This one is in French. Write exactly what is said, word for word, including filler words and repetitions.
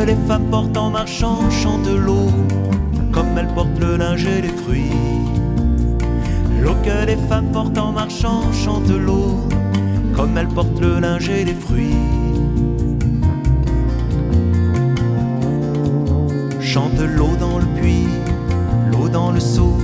les femmes portent en marchant chantent l'eau, comme elles portent le linge et les fruits. L'eau que les femmes portent en marchant chantent l'eau, comme elles portent le linge et les fruits. Chante l'eau dans le puits, l'eau dans le seau,